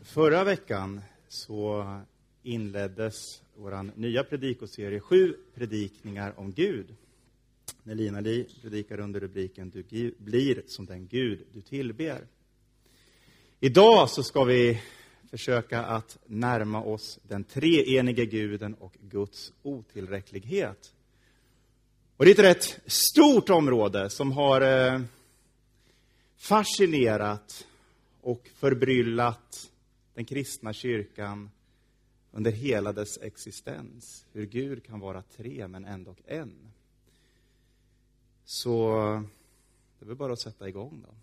Förra veckan så inleddes vår nya predikoserie 7 predikningar om Gud. När Lina Li predikar under rubriken Du blir som den Gud du tillber. Idag så ska vi försöka att närma oss den treenige guden och Guds otillräcklighet. Och det är ett rätt stort område som har fascinerat och förbryllat den kristna kyrkan under hela dess existens. Hur Gud kan vara tre men ändå en. Så det är väl bara att sätta igång då.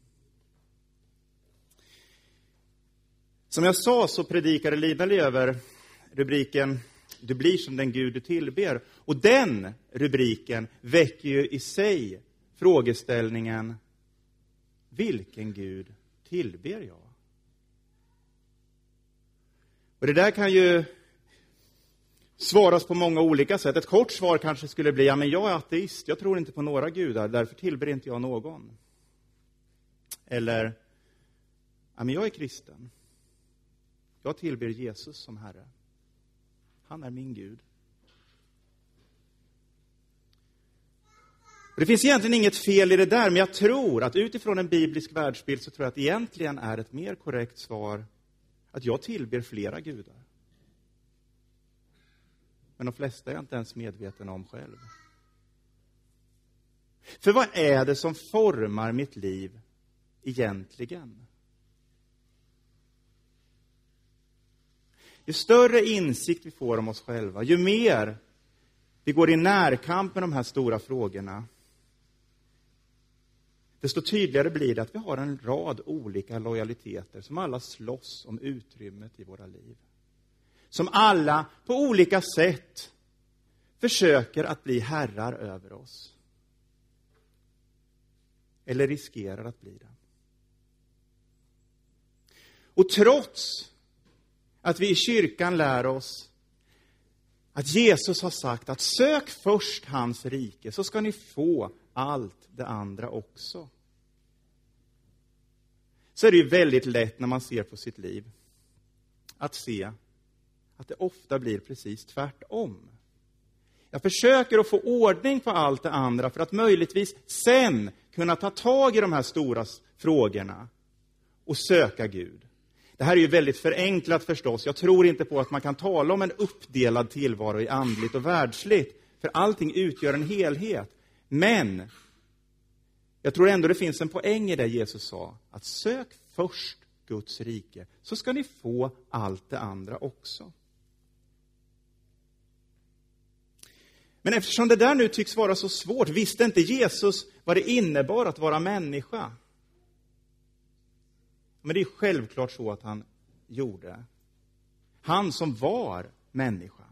Som jag sa så predikade Lina Li över rubriken Du blir som den Gud du tillber. Och den rubriken väcker ju i sig frågeställningen: vilken Gud tillber jag? Och det där kan ju svaras på många olika sätt. Ett kort svar kanske skulle bli: ja, men jag är ateist, jag tror inte på några gudar, därför tillber inte jag någon. Eller: ja, men jag är kristen. Jag tillber Jesus som Herre. Han är min Gud. Och det finns egentligen inget fel i det där, men jag tror att utifrån en biblisk världsbild så tror jag att egentligen är ett mer korrekt svar att jag tillber flera gudar. Men de flesta är jag inte ens medveten om själv. För vad är det som formar mitt liv egentligen? Ju större insikt vi får om oss själva, ju mer vi går i närkamp med de här stora frågorna, desto tydligare blir det att vi har en rad olika lojaliteter som alla slåss om utrymmet i våra liv. Som alla på olika sätt försöker att bli herrar över oss. Eller riskerar att bli det. Och trots att vi i kyrkan lär oss att Jesus har sagt att sök först hans rike så ska ni få allt det andra också. Så är det ju väldigt lätt när man ser på sitt liv att se att det ofta blir precis tvärtom. Jag försöker att få ordning på allt det andra för att möjligtvis sen kunna ta tag i de här stora frågorna och söka Gud. Det här är ju väldigt förenklat förstås. Jag tror inte på att man kan tala om en uppdelad tillvaro i andligt och världsligt. För allting utgör en helhet. Men jag tror ändå det finns en poäng i det Jesus sa. Att sök först Guds rike så ska ni få allt det andra också. Men eftersom det där nu tycks vara så svårt, visste inte Jesus vad det innebar att vara människa? Men det är självklart så att han gjorde. Han som var människa.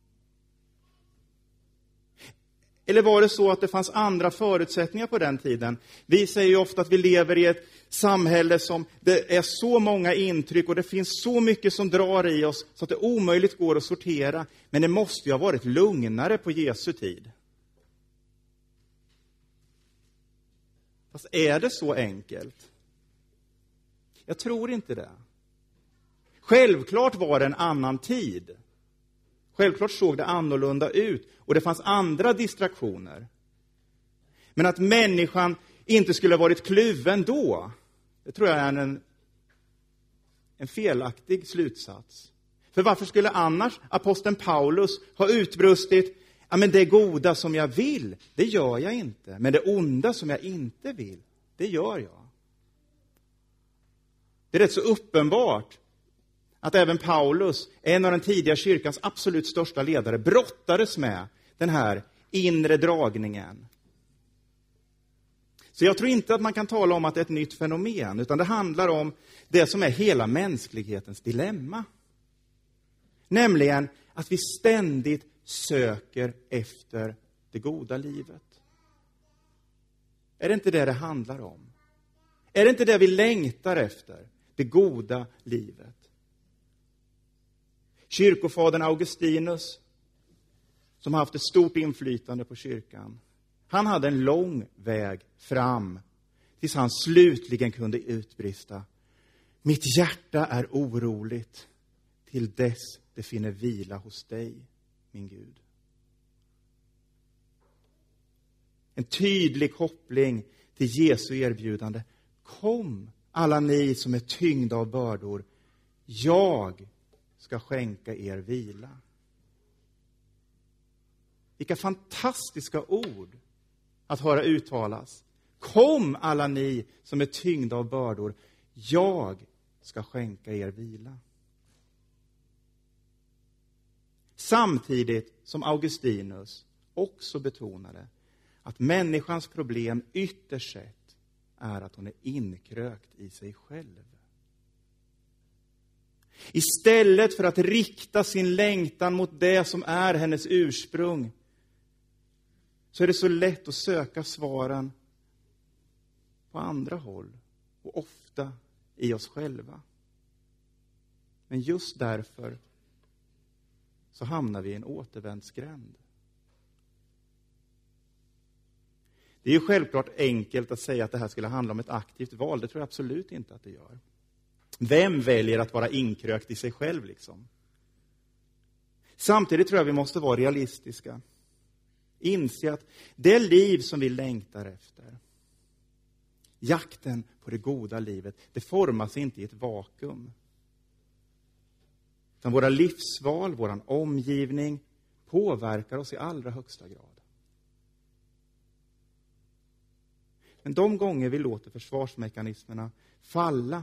Eller var det så att det fanns andra förutsättningar på den tiden? Vi säger ju ofta att vi lever i ett samhälle som det är så många intryck och det finns så mycket som drar i oss så att det omöjligt går att sortera. Men det måste ju ha varit lugnare på Jesu tid. Fast är det så enkelt? Jag tror inte det. Självklart var det en annan tid. Självklart såg det annorlunda ut. Och det fanns andra distraktioner. Men att människan inte skulle ha varit kluven då, det tror jag är en felaktig slutsats. För varför skulle annars aposteln Paulus ha utbrustit: ja, men det goda som jag vill, det gör jag inte. Men det onda som jag inte vill, det gör jag. Det är rätt så uppenbart att även Paulus, en av den tidiga kyrkans absolut största ledare, brottades med den här inre dragningen. Så jag tror inte att man kan tala om att det är ett nytt fenomen, utan det handlar om det som är hela mänsklighetens dilemma. Nämligen att vi ständigt söker efter det goda livet. Är det inte det handlar om? Är det inte det vi längtar efter? Det goda livet. Kyrkofadern Augustinus, som har haft ett stort inflytande på kyrkan, han hade en lång väg fram tills han slutligen kunde utbrista: Mitt hjärta är oroligt till dess det finner vila hos dig, min Gud. En tydlig koppling till Jesu erbjudande. Kom alla ni som är tyngda av bördor. Jag ska skänka er vila. Vilka fantastiska ord att höra uttalas. Kom alla ni som är tyngda av bördor. Jag ska skänka er vila. Samtidigt som Augustinus också betonade att människans problem ytterst sett är att hon är inkrökt i sig själv. Istället för att rikta sin längtan mot det som är hennes ursprung, så är det så lätt att söka svaren på andra håll och ofta i oss själva. Men just därför så hamnar vi i en återvändsgränd. Det är ju självklart enkelt att säga att det här skulle handla om ett aktivt val. Det tror jag absolut inte att det gör. Vem väljer att vara inkrökt i sig själv liksom? Samtidigt tror jag vi måste vara realistiska. Inse att det liv som vi längtar efter, jakten på det goda livet, det formas inte i ett vakuum. Utan våra livsval, våran omgivning påverkar oss i allra högsta grad. Men de gånger vi låter försvarsmekanismerna falla,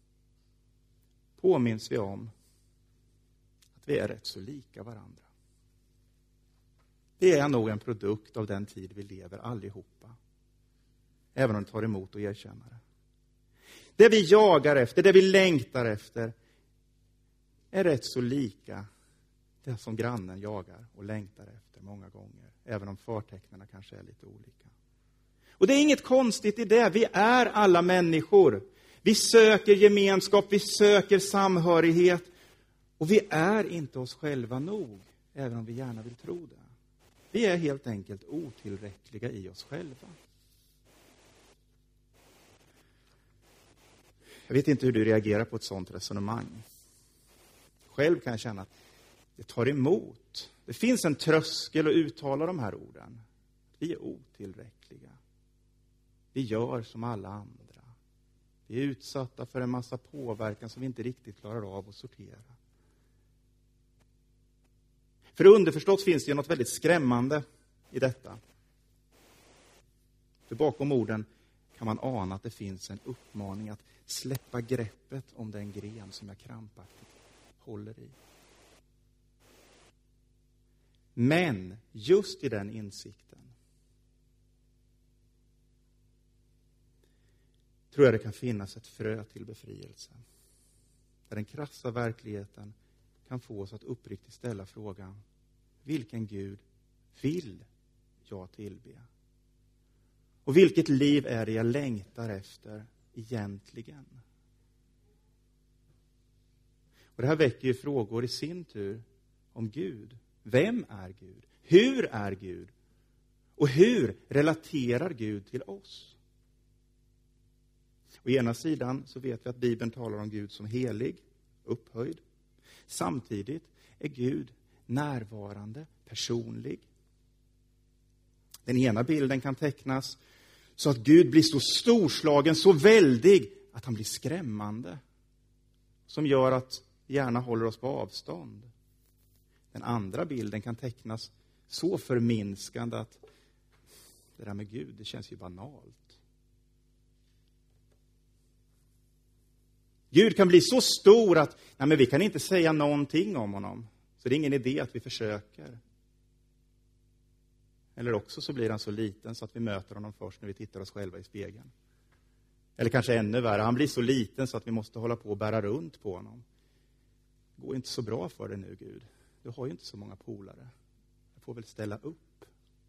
påminns vi om att vi är rätt så lika varandra. Det är nog en produkt av den tid vi lever allihopa. Även om det tar emot och erkänna det. Det vi jagar efter, det vi längtar efter, är rätt så lika det som grannen jagar och längtar efter många gånger. Även om förtecknen kanske är lite olika. Och det är inget konstigt i det. Vi är alla människor. Vi söker gemenskap, vi söker samhörighet. Och vi är inte oss själva nog, även om vi gärna vill tro det. Vi är helt enkelt otillräckliga i oss själva. Jag vet inte hur du reagerar på ett sådant resonemang. Själv kan jag känna att det tar emot. Det finns en tröskel att uttala de här orden. Vi är otillräckliga. Vi gör som alla andra. Vi är utsatta för en massa påverkan som vi inte riktigt klarar av att sortera. För underförstått finns det ju något väldigt skrämmande i detta. För bakom orden kan man ana att det finns en uppmaning att släppa greppet om den gren som jag krampaktigt håller i. Men just i den insikten tror jag det kan finnas ett frö till befrielse. Där den krassa verkligheten kan få oss att uppriktigt ställa frågan: vilken Gud vill jag tillbe? Och vilket liv är det jag längtar efter egentligen? Och det här väcker ju frågor i sin tur om Gud. Vem är Gud? Hur är Gud? Och hur relaterar Gud till oss? Å ena sidan så vet vi att Bibeln talar om Gud som helig, upphöjd. Samtidigt är Gud närvarande, personlig. Den ena bilden kan tecknas så att Gud blir så storslagen, så väldig att han blir skrämmande. Som gör att vi gärna håller oss på avstånd. Den andra bilden kan tecknas så förminskande att det där med Gud, det känns ju banalt. Gud kan bli så stor att nej, men vi kan inte säga någonting om honom. Så det är ingen idé att vi försöker. Eller också så blir han så liten så att vi möter honom först när vi tittar oss själva i spegeln. Eller kanske ännu värre, han blir så liten så att vi måste hålla på och bära runt på honom. Det går inte så bra för dig nu, Gud. Du har ju inte så många polare. Jag får väl ställa upp.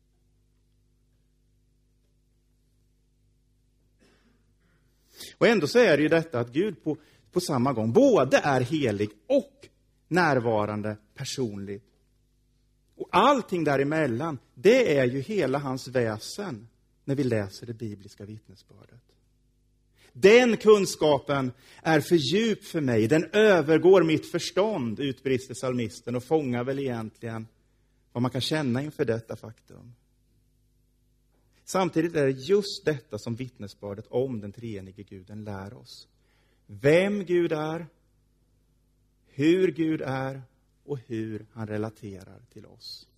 Och ändå så är det ju detta att Gud på samma gång både är helig och närvarande personligt. Och allting däremellan, det är ju hela hans väsen när vi läser det bibliska vittnesbördet. Den kunskapen är för djup för mig. Den övergår mitt förstånd, utbrister psalmisten och fångar väl egentligen vad man kan känna inför detta faktum. Samtidigt är det just detta som vittnesbördet om den treenige Guden lär oss. Vem Gud är, hur Gud är och hur han relaterar till oss.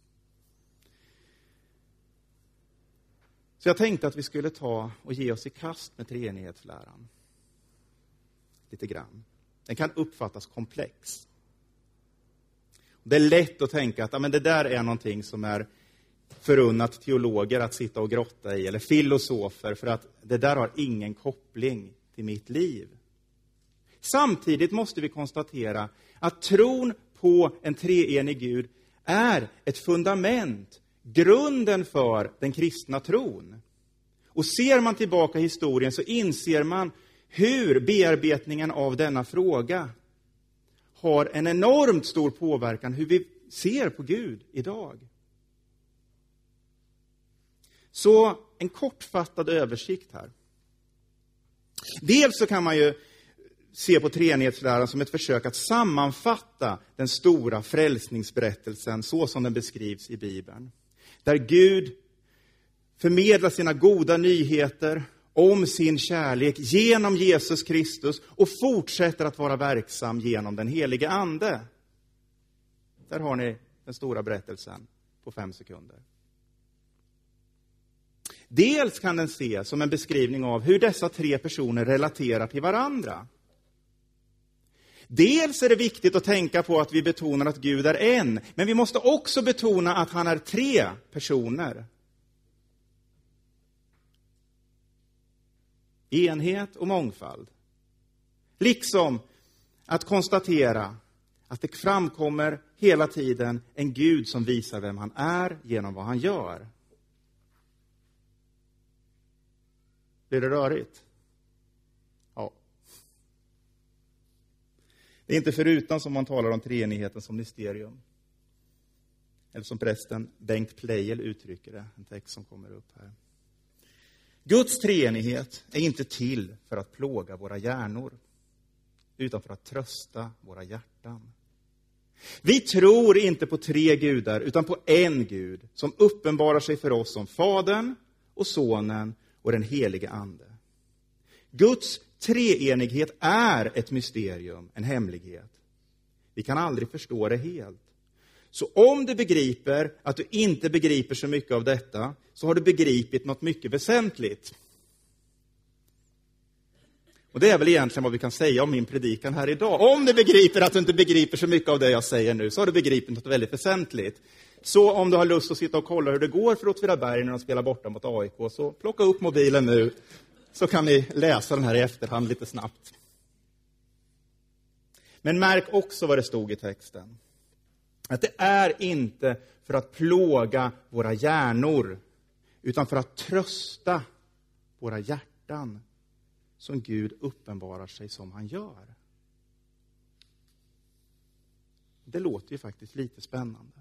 Så jag tänkte att vi skulle ta och ge oss i kast med treenighetsläran. Lite grann. Den kan uppfattas komplex. Det är lätt att tänka att men det där är någonting som är förunnat teologer att sitta och grotta i, eller filosofer, för att det där har ingen koppling till mitt liv. Samtidigt måste vi konstatera att tron på en treenig Gud är ett fundament, grunden för den kristna tron. Och ser man tillbaka i historien så inser man hur bearbetningen av denna fråga har en enormt stor påverkan hur vi ser på Gud idag. Så en kortfattad översikt här. Dels så kan man ju se på treenighetsläran som ett försök att sammanfatta den stora frälsningsberättelsen så som den beskrivs i Bibeln. Där Gud förmedlar sina goda nyheter om sin kärlek genom Jesus Kristus och fortsätter att vara verksam genom den helige ande. Där har ni den stora berättelsen på 5 sekunder. Dels kan den ses som en beskrivning av hur dessa 3 personer relaterar till varandra. Dels är det viktigt att tänka på att vi betonar att Gud är en, men vi måste också betona att han är 3 personer. Enhet och mångfald. Liksom att konstatera att det framkommer hela tiden en Gud som visar vem han är genom vad han gör. Blir det rörigt? Ja. Det är inte förutan som man talar om treenigheten som mysterium. Eller som prästen Bengt Pleijel uttrycker det, en text som kommer upp här. Guds treenighet är inte till för att plåga våra hjärnor, utan för att trösta våra hjärtan. Vi tror inte på 3 gudar, utan på en Gud som uppenbarar sig för oss som Fadern och Sonen och den helige Ande. Guds treenighet är ett mysterium, en hemlighet. Vi kan aldrig förstå det helt. Så om du begriper att du inte begriper så mycket av detta, så har du begripit något mycket väsentligt. Och det är väl egentligen vad vi kan säga om min predikan här idag. Om du begriper att du inte begriper så mycket av det jag säger nu, så har du begripit något väldigt väsentligt. Så om du har lust att sitta och kolla hur det går för Åtvidaberg när de spelar borta mot AIK, så plocka upp mobilen nu, så kan ni läsa den här i efterhand lite snabbt. Men märk också vad det stod i texten. Att det är inte för att plåga våra hjärnor, utan för att trösta våra hjärtan som Gud uppenbarar sig som han gör. Det låter ju faktiskt lite spännande.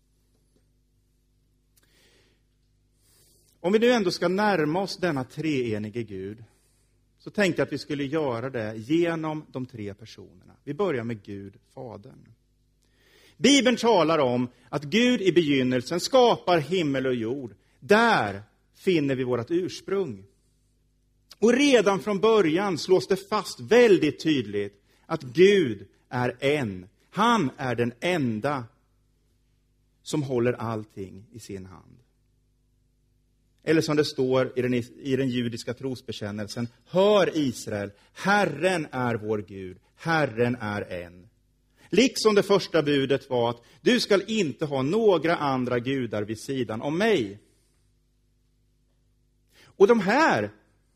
Om vi nu ändå ska närma oss denna treenige Gud, så tänkte jag att vi skulle göra det genom de 3 personerna. Vi börjar med Gud, Fadern. Bibeln talar om att Gud i begynnelsen skapar himmel och jord. Där finner vi vårt ursprung. Och redan från början slås det fast väldigt tydligt att Gud är en. Han är den enda som håller allting i sin hand. Eller som det står i den judiska trosbekännelsen: hör Israel, Herren är vår Gud, Herren är en. Liksom det första budet var att du ska inte ha några andra gudar vid sidan om mig. Och de här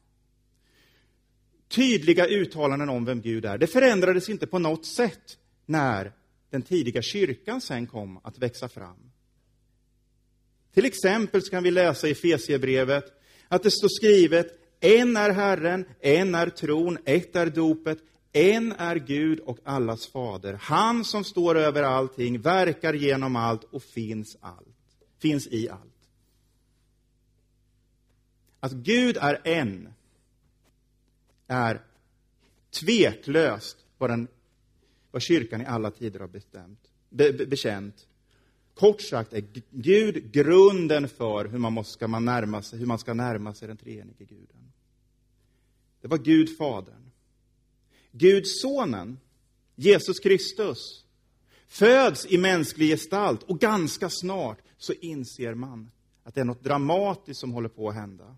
tydliga uttalanden om vem Gud är, det förändrades inte på något sätt när den tidiga kyrkan sen kom att växa fram. Till exempel så kan vi läsa i Efesierbrevet att det står skrivet: en är Herren, en är tron, ett är dopet, en är Gud och allas fader. Han som står över allting, verkar genom allt och finns i allt. Att Gud är en är tveklöst vad kyrkan i alla tider har bekänt. Kort sagt är Gud grunden för hur man ska närma sig den treenige Guden. Det var Gud Fadern. Gud Sonen, Jesus Kristus, föds i mänsklig gestalt och ganska snart så inser man att det är något dramatiskt som håller på att hända.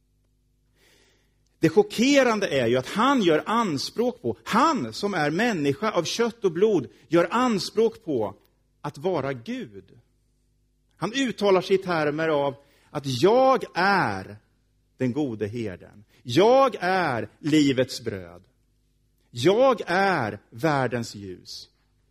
Det chockerande är ju att han gör anspråk på, han som är människa av kött och blod, gör anspråk på att vara Gud. Han uttalar sig i termer av att jag är den gode herden. Jag är livets bröd. Jag är världens ljus.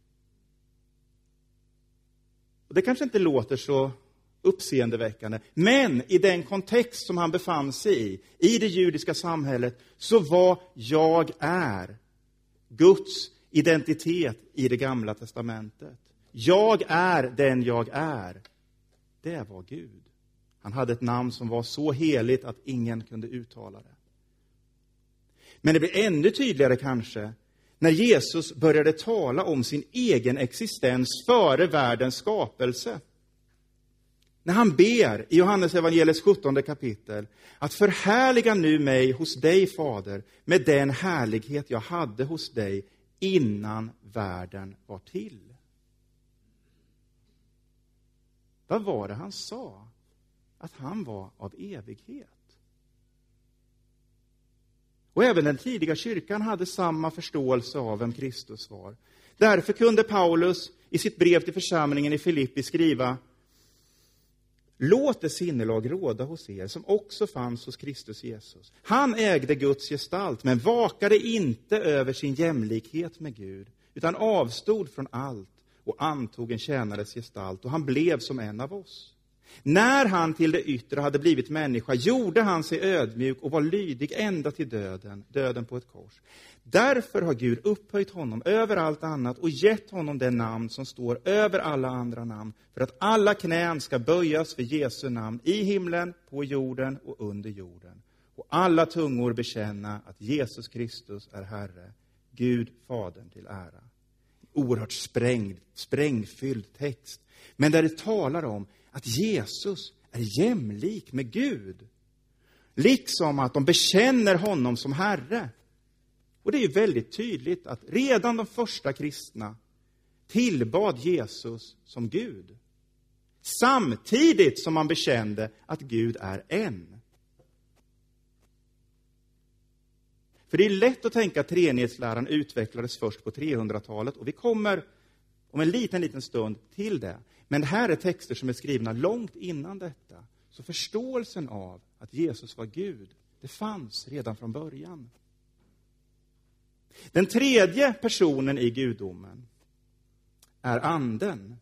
Och det kanske inte låter så uppseendeväckande. Men i den kontext som han befann sig i det judiska samhället, så var jag är Guds identitet i det gamla testamentet. Jag är den jag är. Det var Gud. Han hade ett namn som var så heligt att ingen kunde uttala det. Men det blir ännu tydligare kanske när Jesus började tala om sin egen existens före världens skapelse. När han ber i Johannes evangeliets 17 kapitel att förhärliga nu mig hos dig, Fader, med den härlighet jag hade hos dig innan världen var till. Vad var det han sa? Att han var av evighet. Och även den tidiga kyrkan hade samma förståelse av vem Kristus var. Därför kunde Paulus i sitt brev till församlingen i Filippi skriva: låt det sinnelag råda hos er som också fanns hos Kristus Jesus. Han ägde Guds gestalt men vakade inte över sin jämlikhet med Gud, utan avstod från allt och antog en tjänares gestalt, och han blev som en av oss. När han till det yttre hade blivit människa gjorde han sig ödmjuk och var lydig ända till döden på ett kors. Därför har Gud upphöjt honom över allt annat och gett honom det namn som står över alla andra namn, för att alla knän ska böjas för Jesu namn i himlen, på jorden och under jorden. Och alla tungor bekänna att Jesus Kristus är Herre, Gud Fadern till ära. Oerhört sprängfylld text. Men där det talar om att Jesus är jämlik med Gud. Liksom att de bekänner honom som Herre. Och det är ju väldigt tydligt att redan de första kristna tillbad Jesus som Gud. Samtidigt som man bekände att Gud är en. För det är lätt att tänka att treenighetsläran utvecklades först på 300-talet. Och vi kommer om en liten stund till det. Men det här är texter som är skrivna långt innan detta. Så förståelsen av att Jesus var Gud, det fanns redan från början. Den tredje personen i gudomen är anden.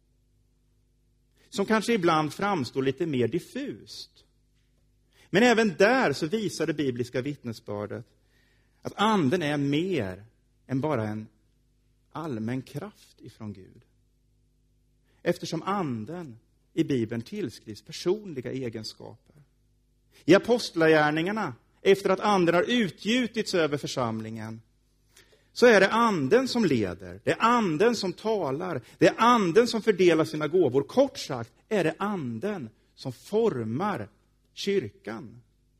Som kanske ibland framstår lite mer diffust. Men även där så visar det bibliska vittnesbördet att anden är mer än bara en allmän kraft ifrån Gud. Eftersom anden i Bibeln tillskrivs personliga egenskaper. I apostlagärningarna, efter att anden har utgjutits över församlingen, så är det anden som leder, det är anden som talar, det är anden som fördelar sina gåvor. Kort sagt är det anden som formar kyrkan.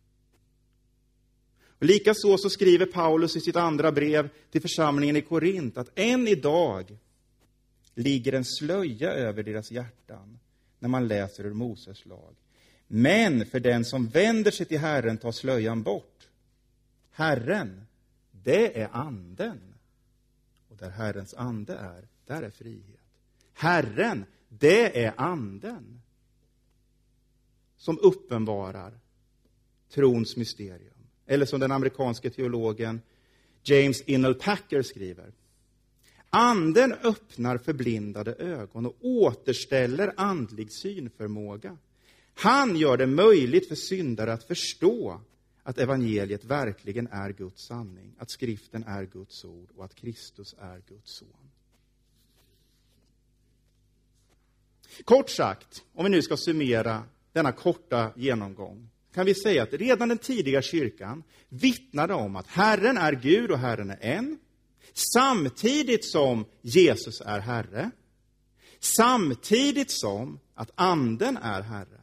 Och likaså så skriver Paulus i sitt andra brev till församlingen i Korint att än idag ligger en slöja över deras hjärtan när man läser ur Moses lag. Men för den som vänder sig till Herren tar slöjan bort. Herren, det är anden. Och där Herrens ande är, där är frihet. Herren, det är anden som uppenbarar trons mysterium. Eller som den amerikanske teologen James Inell Packer skriver: anden öppnar förblindade ögon och återställer andlig synförmåga. Han gör det möjligt för syndare att förstå att evangeliet verkligen är Guds sanning, att skriften är Guds ord och att Kristus är Guds son. Kort sagt, om vi nu ska summera denna korta genomgång, kan vi säga att redan den tidiga kyrkan vittnade om att Herren är Gud och Herren är en. Samtidigt som Jesus är Herre. Samtidigt som att anden är Herre.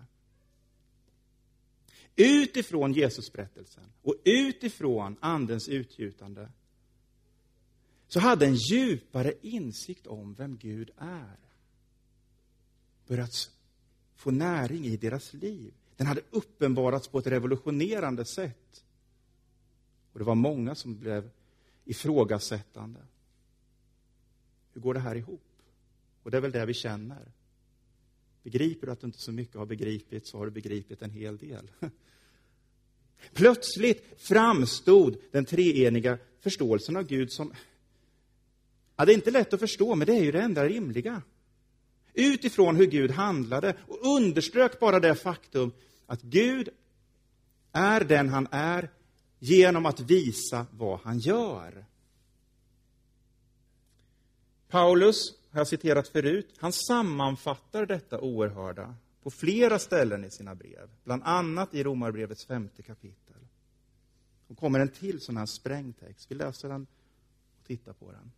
Utifrån Jesusberättelsen och utifrån andens utgjutande så hade en djupare insikt om vem Gud är börjat få näring i deras liv. Den hade uppenbarats på ett revolutionerande sätt. Och det var många som blev ifrågasättande. Hur går det här ihop? Och det är väl det vi känner. Begriper du att du inte så mycket har begripit, så har du begripit en hel del. Plötsligt framstod den treeniga förståelsen av Gud som... Ja, det är inte lätt att förstå, men det är ju det enda rimliga. Utifrån hur Gud handlade och underströk bara det faktum att Gud är den han är genom att visa vad han gör. Paulus, har jag citerat förut, han sammanfattar detta oerhörda på flera ställen i sina brev. Bland annat i Romarbrevets 5:e kapitel. Och kommer en till sån här sprängtext. Vi läser den och tittar på den.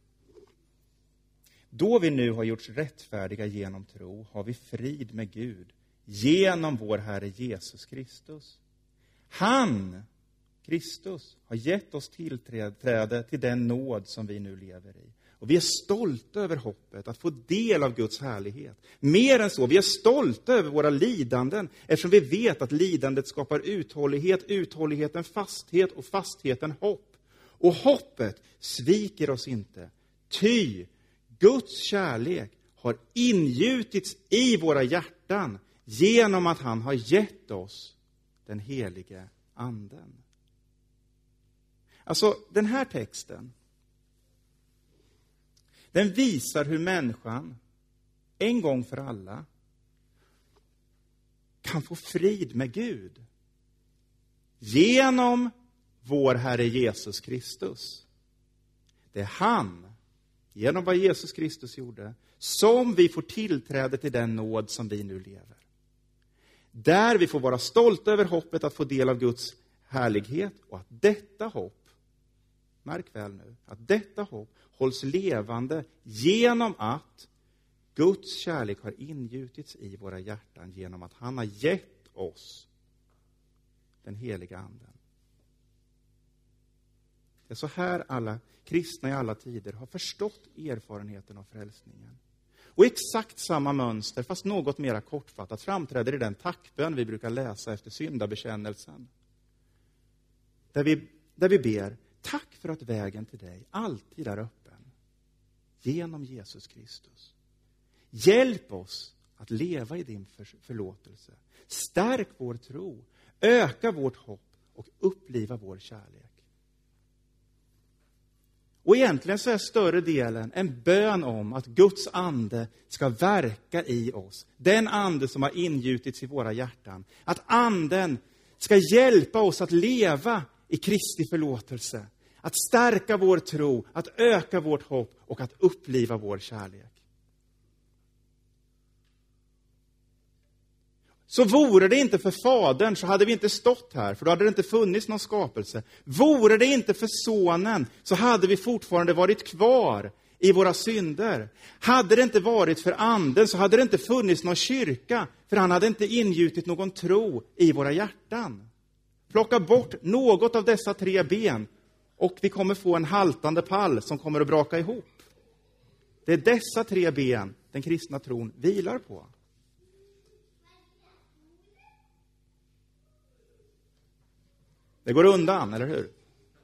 Då vi nu har gjorts rättfärdiga genom tro har vi frid med Gud genom vår Herre Jesus Kristus. Han, Kristus, har gett oss tillträde till den nåd som vi nu lever i. Och vi är stolta över hoppet att få del av Guds härlighet. Mer än så, vi är stolta över våra lidanden eftersom vi vet att lidandet skapar uthållighet, uthålligheten fasthet och fastheten hopp. Och hoppet sviker oss inte. Ty Guds kärlek har ingjutits i våra hjärtan genom att han har gett oss den helige anden. Alltså den här texten, den visar hur människan en gång för alla kan få frid med Gud genom vår Herre Jesus Kristus. Det är han, genom vad Jesus Kristus gjorde, som vi får tillträde till den nåd som vi nu lever. Där vi får vara stolta över hoppet att få del av Guds härlighet och att detta hopp, märk väl nu, att detta hopp hålls levande genom att Guds kärlek har ingjutits i våra hjärtan genom att han har gett oss den heliga anden. Det är så här alla kristna i alla tider har förstått erfarenheten av frälsningen. Och exakt samma mönster, fast något mer kortfattat, framträder i den tackbön vi brukar läsa efter syndabekännelsen. Där vi ber, tack för att vägen till dig alltid är öppen. Genom Jesus Kristus. Hjälp oss att leva i din förlåtelse. Stärk vår tro. Öka vårt hopp och uppliva vår kärlek. Och egentligen så är större delen en bön om att Guds ande ska verka i oss. Den ande som har ingjutits i våra hjärtan. Att anden ska hjälpa oss att leva i Kristi förlåtelse. Att stärka vår tro, att öka vårt hopp och att uppliva vår kärlek. Så vore det inte för Fadern så hade vi inte stått här, för då hade det inte funnits någon skapelse. Vore det inte för Sonen så hade vi fortfarande varit kvar i våra synder. Hade det inte varit för anden så hade det inte funnits någon kyrka, för han hade inte ingjutit någon tro i våra hjärtan. Plocka bort något av dessa 3 ben och vi kommer få en haltande pall som kommer att braka ihop. Det är dessa 3 ben den kristna tron vilar på. Det går undan, eller hur?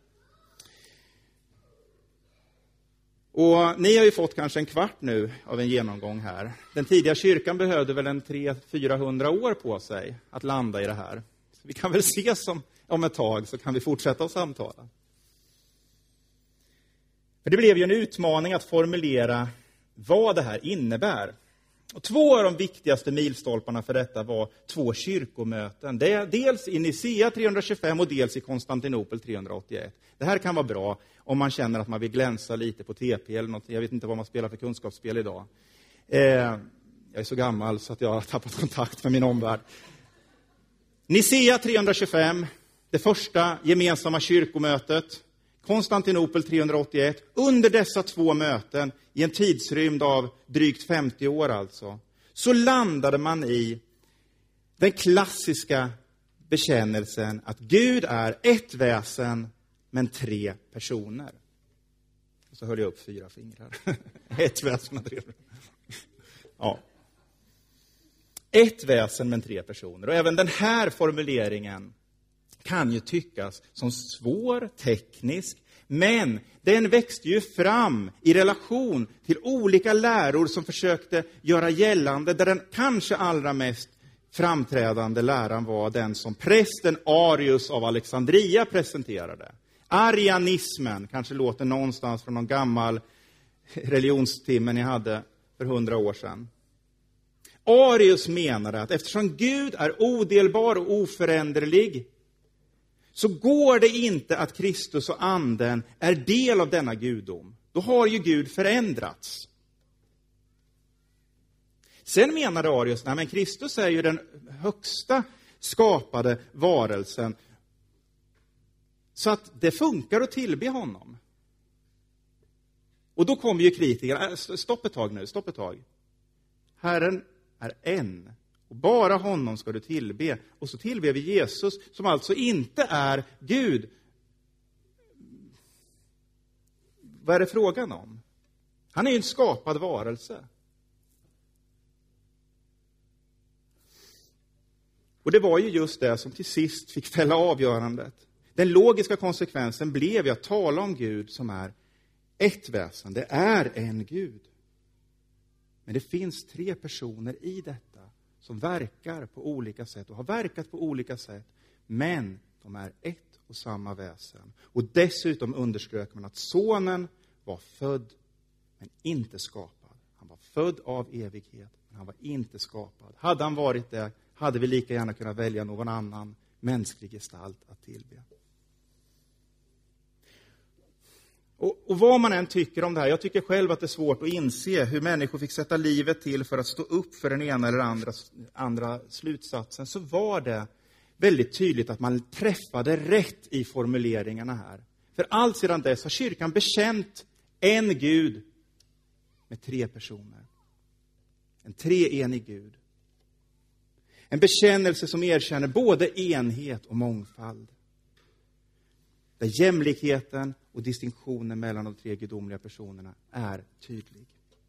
Och ni har ju fått kanske en kvart nu av en genomgång här. Den tidiga kyrkan behövde väl en 300-400 år på sig att landa i det här. Så vi kan väl ses om ett tag, så kan vi fortsätta att samtala. För det blev ju en utmaning att formulera vad det här innebär. Och 2 av de viktigaste milstolparna för detta var 2 kyrkomöten. Det är dels i Nicea 325 och dels i Konstantinopel 381. Det här kan vara bra om man känner att man vill glänsa lite på TP eller något. Jag vet inte vad man spelar för kunskapsspel idag. Jag är så gammal så att jag har tappat kontakt med min omvärld. Nicea 325, det första gemensamma kyrkomötet. Konstantinopel 381. Under dessa 2 möten, i en tidsrymd av drygt 50 år alltså, så landade man i den klassiska bekännelsen att Gud är ett väsen men 3 personer. Och så höll jag upp 4 fingrar. Ett väsen men 3 personer. Ja. Ett väsen men 3 personer. Och även den här formuleringen kan ju tyckas som svår, teknisk, men den växte ju fram i relation till olika läror som försökte göra gällande, där den kanske allra mest framträdande läran var den som prästen Arius av Alexandria presenterade. Arianismen kanske låter någonstans från någon gammal religionstimme ni hade för 100 år sedan. Arius menade att eftersom Gud är odelbar och oföränderlig, så går det inte att Kristus och anden är del av denna gudom. Då har ju Gud förändrats. Sen menade Arius, nej men Kristus är ju den högsta skapade varelsen. Så att det funkar att tillbe honom. Och då kommer ju kritikerna, stopp ett tag. Herren är en. Och bara honom ska du tillbe. Och så tillber vi Jesus som alltså inte är Gud. Vad är det frågan om? Han är ju en skapad varelse. Och det var ju just det som till sist fick fälla avgörandet. Den logiska konsekvensen blev ju att tala om Gud som är ett väsen. Det är en Gud. Men det finns 3 personer i detta som verkar på olika sätt och har verkat på olika sätt. Men de är ett och samma väsen. Och dessutom underströk man att sonen var född men inte skapad. Han var född av evighet men han var inte skapad. Hade han varit det hade vi lika gärna kunnat välja någon annan mänsklig gestalt att tillbe. Och vad man än tycker om det här, jag tycker själv att det är svårt att inse hur människor fick sätta livet till för att stå upp för den ena eller andra slutsatsen, så var det väldigt tydligt att man träffade rätt i formuleringarna här. För allt sedan dess har kyrkan bekänt en Gud med 3 personer. En treenig Gud. En bekännelse som erkänner både enhet och mångfald. Där jämlikheten och distinktionen mellan de 3 gudomliga personerna är tydlig.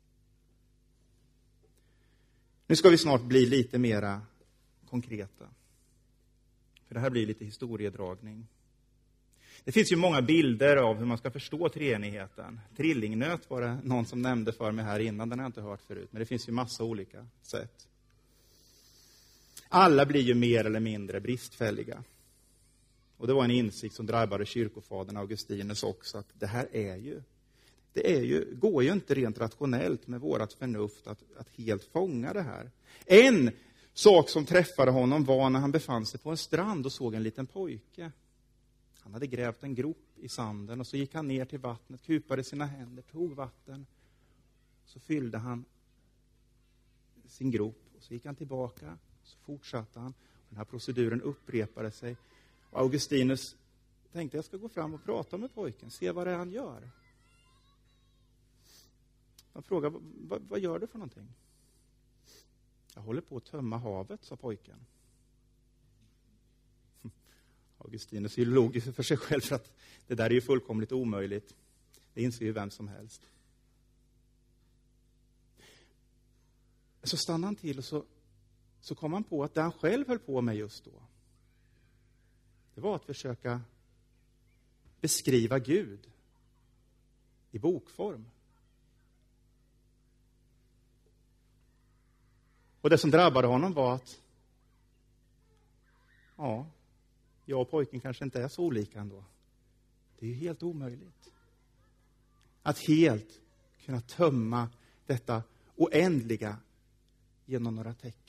Nu ska vi snart bli lite mera konkreta. För det här blir lite historiedragning. Det finns ju många bilder av hur man ska förstå treenigheten. Trillingnöt var det någon som nämnde för mig här innan, den har jag inte hört förut. Men det finns ju massa olika sätt. Alla blir ju mer eller mindre bristfälliga. Och det var en insikt som drabbade kyrkofadern Augustinus också, att det här går ju inte rent rationellt med vårat förnuft att helt fånga det här. En sak som träffade honom var när han befann sig på en strand och såg en liten pojke. Han hade grävt en grop i sanden och så gick han ner till vattnet, kupade sina händer, tog vatten. Så fyllde han sin grop och så gick han tillbaka, så fortsatte han. Den här proceduren upprepade sig. Och Augustinus tänkte, jag ska gå fram och prata med pojken, se vad det är han gör. Han frågade, vad gör du för någonting? Jag håller på att tömma havet, sa pojken. Augustinus är ju logisk för sig själv, för att det där är ju fullkomligt omöjligt. Det inser ju vem som helst. Så stannade han till och så kom han på att det han själv höll på med just då, det var att försöka beskriva Gud i bokform. Och det som drabbade honom var att jag och pojken kanske inte är så olika ändå. Det är ju helt omöjligt att helt kunna tömma detta oändliga genom några tecken.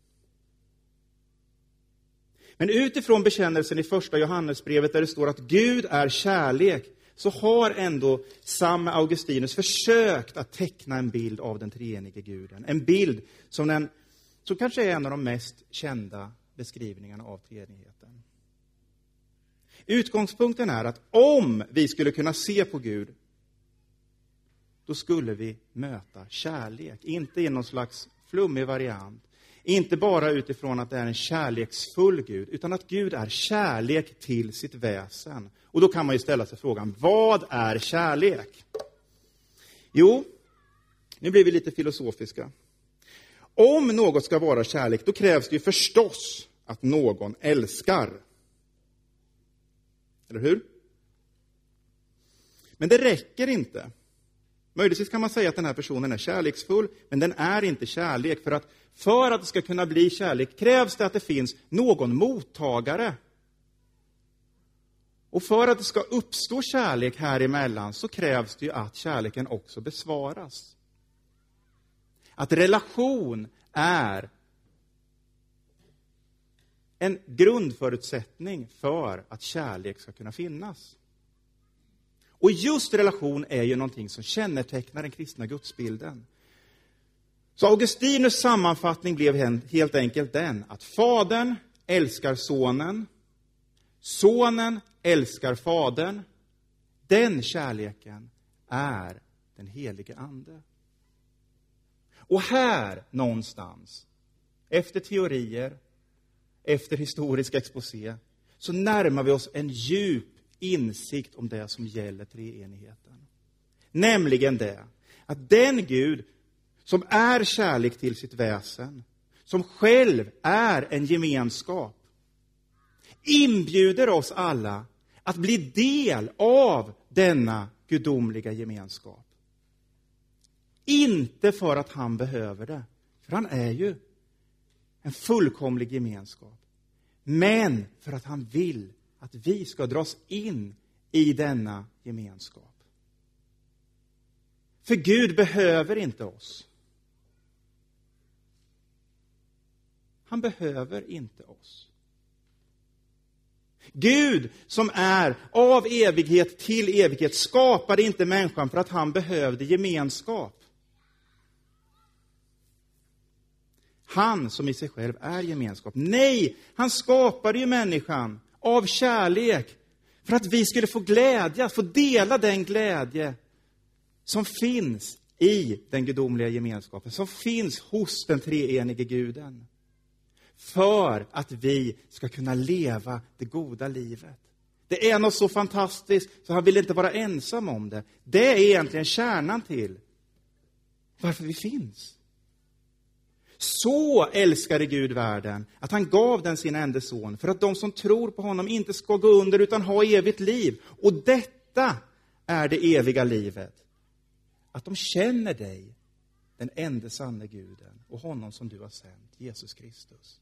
Men utifrån bekännelsen i första Johannesbrevet där det står att Gud är kärlek, så har ändå samme Augustinus försökt att teckna en bild av den treenige guden. En bild som kanske är en av de mest kända beskrivningarna av treenigheten. Utgångspunkten är att om vi skulle kunna se på Gud, då skulle vi möta kärlek. Inte i någon slags flummig variant. Inte bara utifrån att det är en kärleksfull Gud, utan att Gud är kärlek till sitt väsen. Och då kan man ju ställa sig frågan, vad är kärlek? Jo, nu blir vi lite filosofiska. Om något ska vara kärlek, då krävs det ju förstås att någon älskar. Eller hur? Men det räcker inte. Möjligtvis kan man säga att den här personen är kärleksfull, men den är inte kärlek. För att det ska kunna bli kärlek krävs det att det finns någon mottagare. Och för att det ska uppstå kärlek här emellan så krävs det ju att kärleken också besvaras. Att relation är en grundförutsättning för att kärlek ska kunna finnas. Och just relation är ju någonting som kännetecknar den kristna gudsbilden. Så Augustinus sammanfattning blev helt enkelt den att fadern älskar sonen, sonen älskar fadern. Den kärleken är den helige ande. Och här någonstans, efter teorier, efter historisk exposé, så närmar vi oss en djup insikt om det som gäller treenigheten. Nämligen det, att den Gud som är kärlek till sitt väsen, som själv är en gemenskap, inbjuder oss alla att bli del av denna gudomliga gemenskap. Inte för att han behöver det, för han är ju en fullkomlig gemenskap. Men för att han vill att vi ska dras in i denna gemenskap. För Gud behöver inte oss. Han behöver inte oss. Gud som är av evighet till evighet skapade inte människan för att han behövde gemenskap. Han som i sig själv är gemenskap. Nej, han skapade ju människan av kärlek för att vi skulle få glädje, få dela den glädje som finns i den gudomliga gemenskapen, som finns hos den treenige guden. För att vi ska kunna leva det goda livet. Det är något så fantastiskt så han vill inte vara ensam om det. Det är egentligen kärnan till varför vi finns. Så älskade Gud världen att han gav den sin enda son för att de som tror på honom inte ska gå under utan ha evigt liv. Och detta är det eviga livet. Att de känner dig, den enda sanna guden och honom som du har sänt, Jesus Kristus.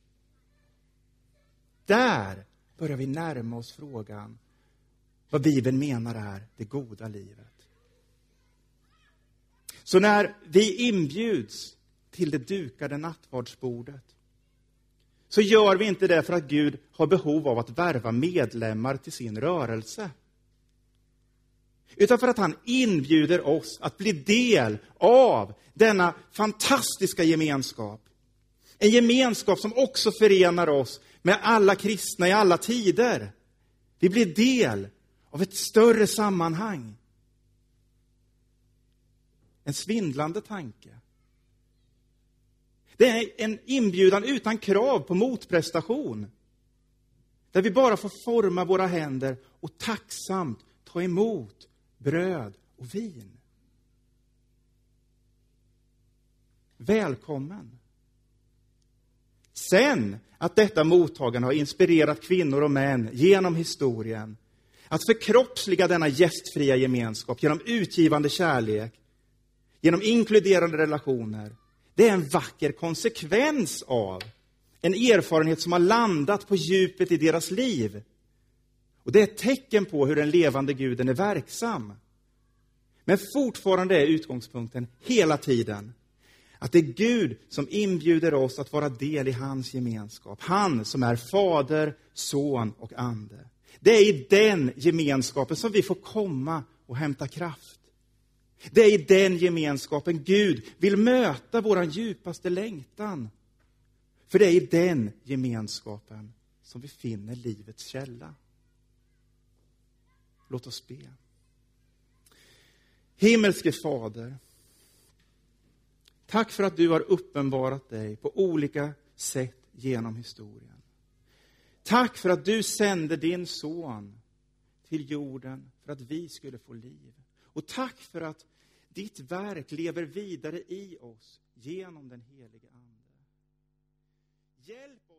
Där börjar vi närma oss frågan vad Bibeln menar är det goda livet. Så när vi inbjuds till det dukade nattvardsbordet så gör vi inte det för att Gud har behov av att värva medlemmar till sin rörelse. Utan för att han inbjuder oss att bli del av denna fantastiska gemenskap. En gemenskap som också förenar oss med alla kristna i alla tider. Vi blir del av ett större sammanhang. En svindlande tanke. Det är en inbjudan utan krav på motprestation. Där vi bara får forma våra händer och tacksamt ta emot bröd och vin. Välkommen. Sen att detta mottagande har inspirerat kvinnor och män genom historien att förkroppsliga denna gästfria gemenskap genom utgivande kärlek, genom inkluderande relationer. Det är en vacker konsekvens av en erfarenhet som har landat på djupet i deras liv. Och det är ett tecken på hur den levande guden är verksam. Men fortfarande är utgångspunkten hela tiden att det är Gud som inbjuder oss att vara del i hans gemenskap. Han som är fader, son och ande. Det är i den gemenskapen som vi får komma och hämta kraft. Det är i den gemenskapen Gud vill möta våran djupaste längtan. För det är i den gemenskapen som vi finner livets källa. Låt oss be. Himmelske Fader, tack för att du har uppenbarat dig på olika sätt genom historien. Tack för att du sände din son till jorden för att vi skulle få liv. Och tack för att ditt verk lever vidare i oss genom den helige Ande. Hjälp